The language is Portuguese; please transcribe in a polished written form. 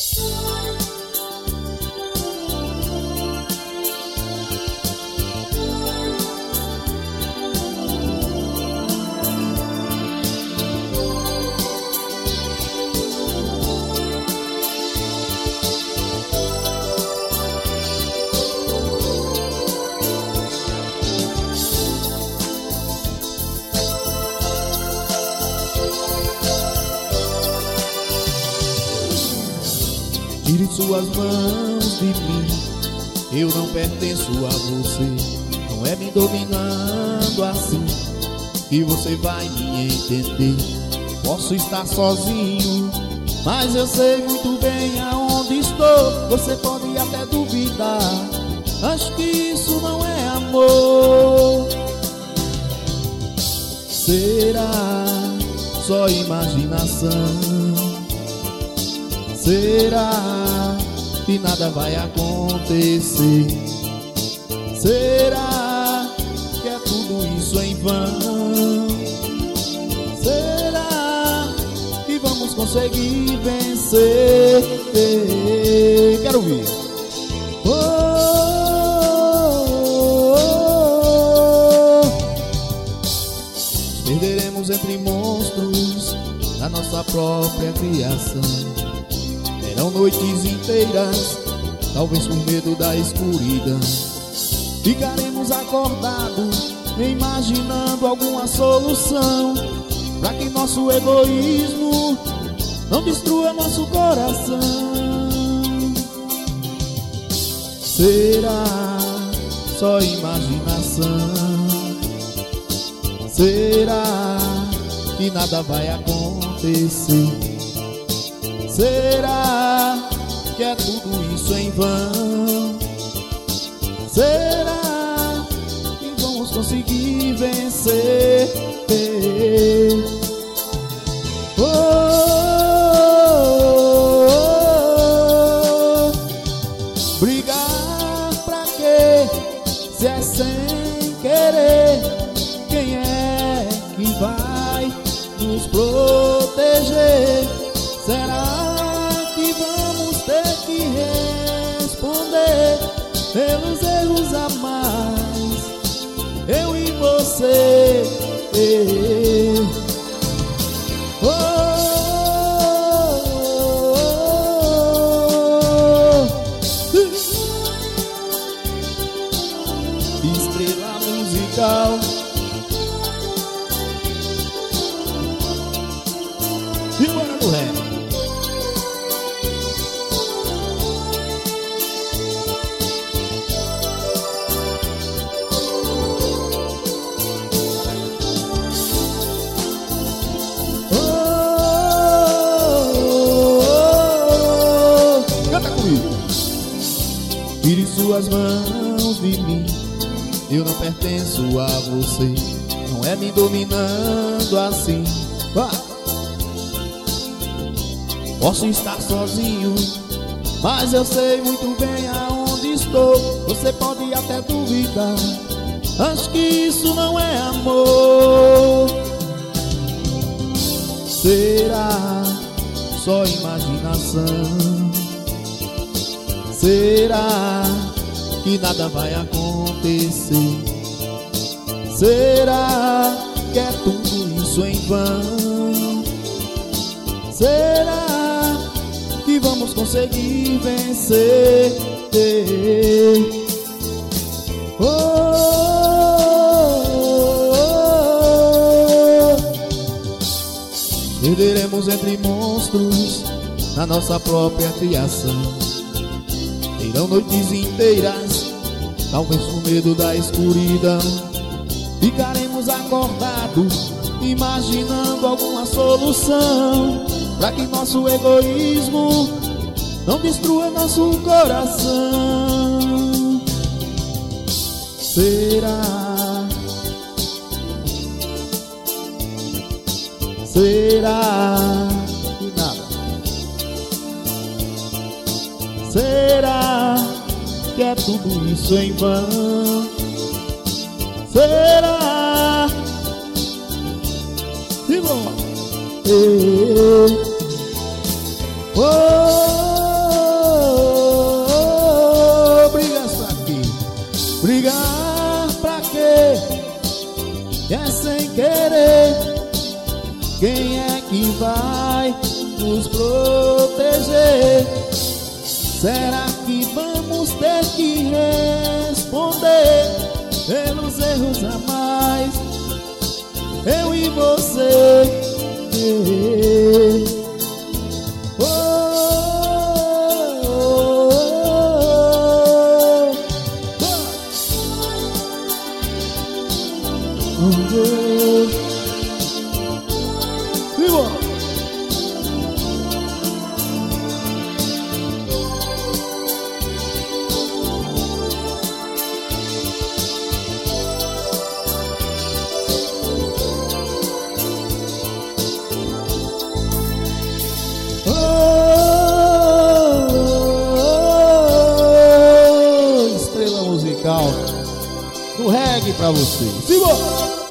Tire suas mãos de mim, eu não pertenço a você. Não é me dominando assim que você vai me entender. Posso estar sozinho, mas eu sei muito bem aonde estou. Você pode até duvidar, acho que isso não é amor. Será só imaginação? Será que nada vai acontecer? Será que é tudo isso em vão? Será que vamos conseguir vencer? Quero ouvir. Perderemos entre monstros na nossa própria criação. Serão noites inteiras, talvez por medo da escuridão. Ficaremos acordados, imaginando alguma solução, pra que nosso egoísmo não destrua nosso coração. Será só imaginação? Será que nada vai acontecer? Será que é tudo isso em vão? Será que vamos conseguir vencer? Brigar pra quê? Se é sem querer, quem é que vai nos proteger? Será que vamos ter que responder pelos erros a mais, eu e você? Estrela musical, e bora no ré. Tire suas mãos de mim, eu não pertenço a você. Não é me dominando assim. Posso estar sozinho, mas eu sei muito bem aonde estou. Você pode até duvidar, acho que isso não é amor. Será só imaginação? Será que nada vai acontecer? Será que é tudo isso em vão? Será que vamos conseguir vencer? Perderemos entre monstros na nossa própria criação. Serão noites inteiras, talvez com medo da escuridão. Ficaremos acordados, imaginando alguma solução, pra que nosso egoísmo não destrua nosso coração. Será? Será que nada? Será que é tudo isso em vão? Será? E bom, vai nos proteger. Será que vamos ter que responder pelos erros a mais, eu e você? Oh, oh, oh, oh, oh. Estrela musical do reggae pra você. Siga!